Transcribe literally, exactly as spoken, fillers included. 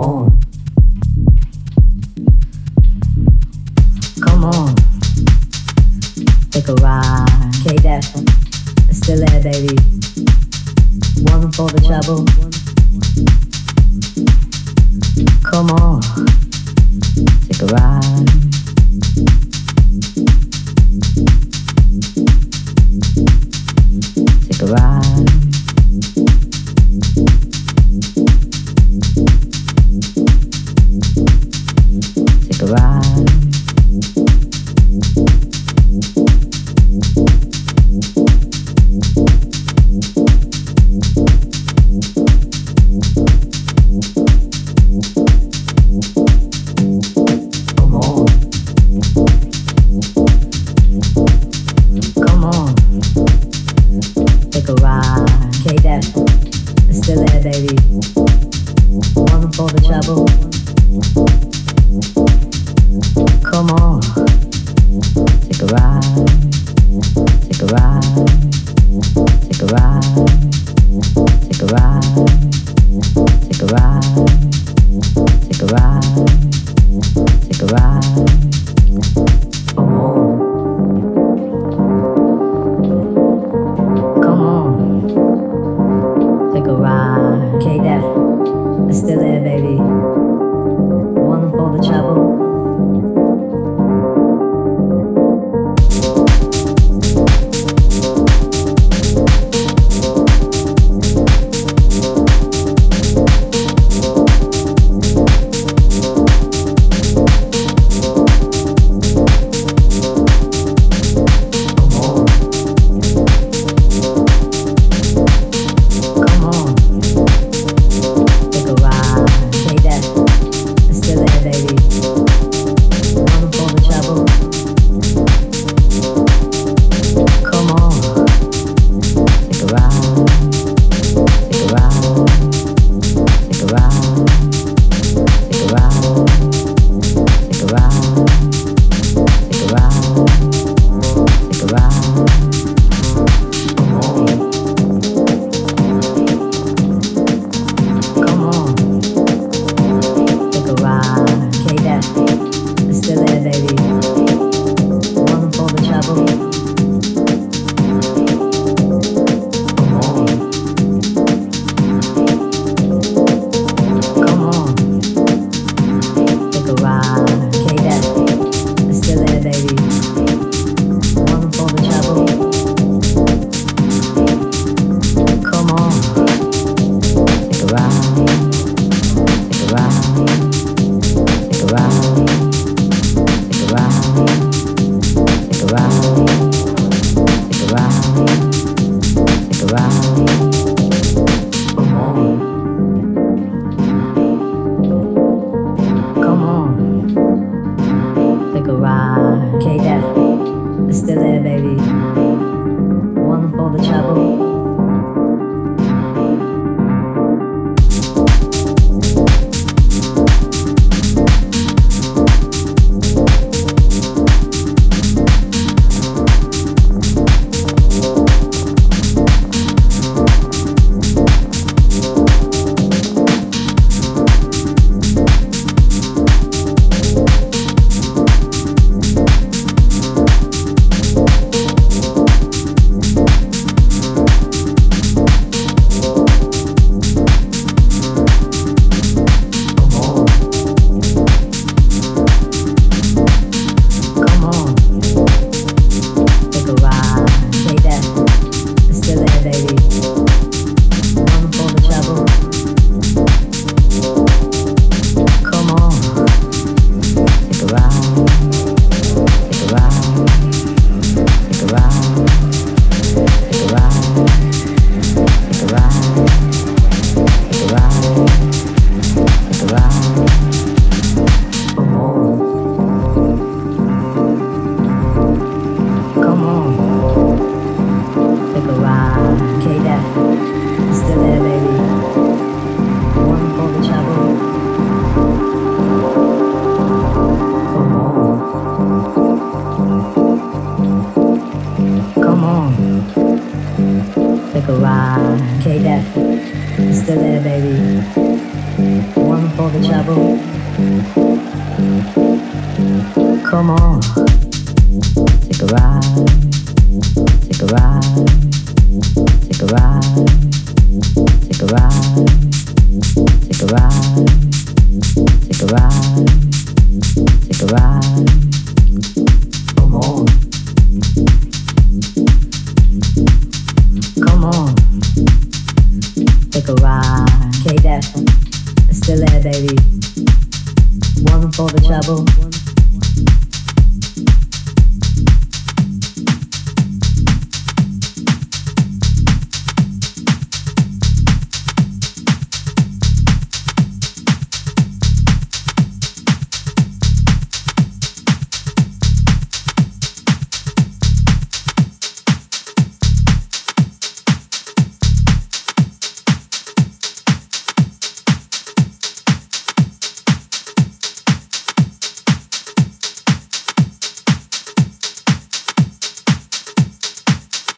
on. Come on. Take a ride. K-Def. It's still there, baby. One for the trouble. Come on. Take a ride. Take a ride. Take a ride. Come on. Come on. Take a ride. K-Def. It's still there, baby. One for the trouble. Come on. Take a ride. Take a ride. Take a ride. Take a ride. Take a ride. Take a ride. Take a ride. Come on. Come on. Take a ride. K-Def. It's still there, baby. One for the trouble. Take a ride. K-Def. Still there, baby. One One for the trouble. Come on, take a ride, take a ride, take a ride, take a ride, take a ride, take a ride, take a ride. Come on, come on, take a ride. K-Def, still there, baby. One for the trouble.